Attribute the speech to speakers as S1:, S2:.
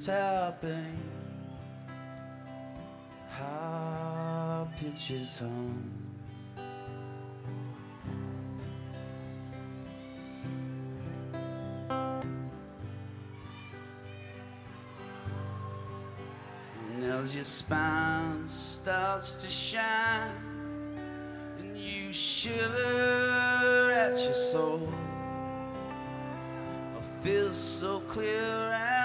S1: tapping high pitches home. And as your spine starts to shine and you shiver at your soul, I feel so clear and